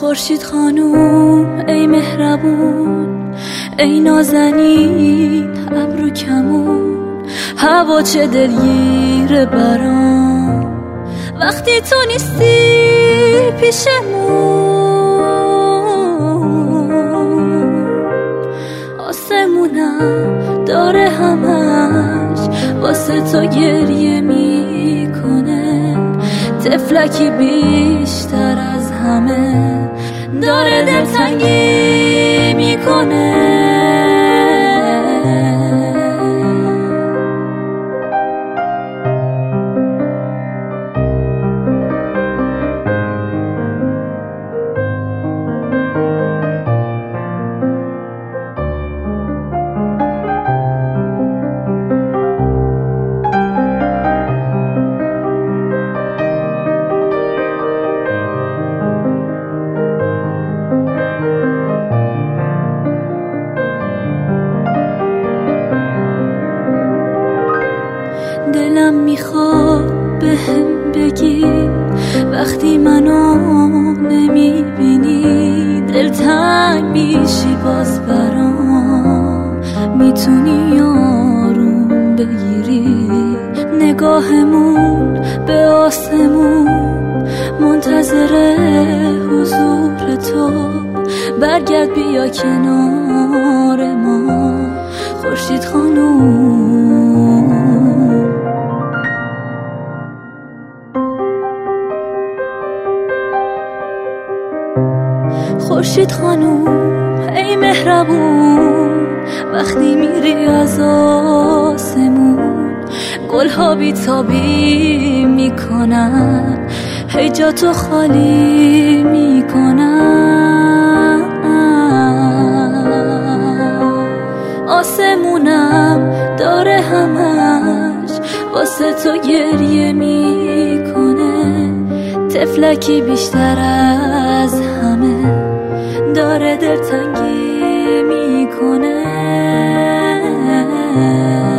خورشید خانوم ای مهربون، ای نازنین ابرو کمون، هوا چه دلگیره برام وقتی تو نیستی پیشمون. آسمونم داره همش واسه تو گریه میکنه، طفلکی بیشتر از همه داره دلتنگی میکنه. دلم میخواد بهم بگی وقتی منو نمیبینی دلتنگ میشی باز برام، میتونی آروم بگیری نگاهمون به آسمون، منتظر حضور تو، برگرد بیا کنار ما خورشید خانوم. خورشید خانوم ای مهربون، وقتی میری از آسمون گلها بیتابی میکنن، هی جا تو خالی میکنن. آسمونم داره همش واسه تو گریه میکنه، طفلکی بیشتر از همه داره دلتنگی میکنه.